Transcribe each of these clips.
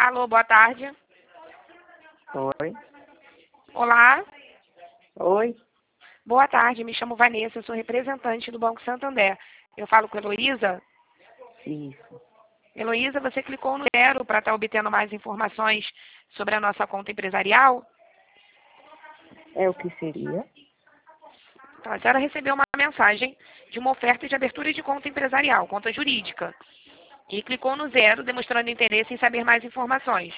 Alô, boa tarde. Oi. Olá, Oi. boa tarde. Me chamo Vanessa, eu sou representante do Banco Santander. Eu falo com a Heloísa. Isso. Heloísa, você clicou no 0 para estar obtendo mais informações sobre a nossa conta empresarial? É o que seria? Então, a senhora recebeu uma mensagem de uma oferta de abertura de conta empresarial, conta jurídica. E clicou no 0, demonstrando interesse em saber mais informações.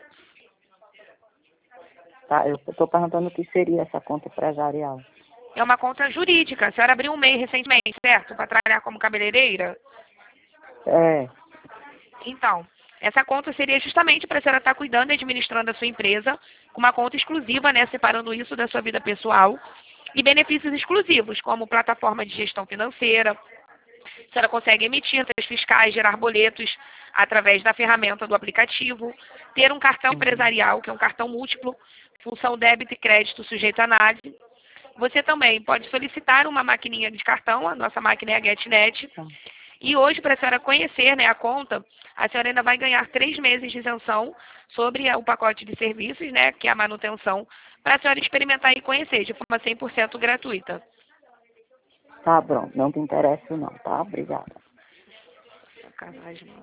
Tá, eu estou perguntando o que seria essa conta empresarial. É uma conta jurídica. A senhora abriu um MEI recentemente, certo? Para trabalhar como cabeleireira? É, Então, essa conta seria justamente para a senhora estar cuidando e administrando a sua empresa, com uma conta exclusiva, né? Separando isso da sua vida pessoal. E benefícios exclusivos, como plataforma de gestão financeira. A senhora consegue emitir notas fiscais, gerar boletos através da ferramenta do aplicativo, ter um cartão empresarial, que é um cartão múltiplo, função débito e crédito sujeito à análise. Você também pode solicitar uma maquininha de cartão, a nossa máquina é a GetNet. tá. E hoje, para a senhora conhecer, né, a conta, a senhora ainda vai ganhar 3 meses de isenção sobre o pacote de serviços, né, que é a manutenção, para a senhora experimentar e conhecer de forma 100% gratuita. Tá bom, não te interessa não, tá? Obrigada. Sacanagem, mano.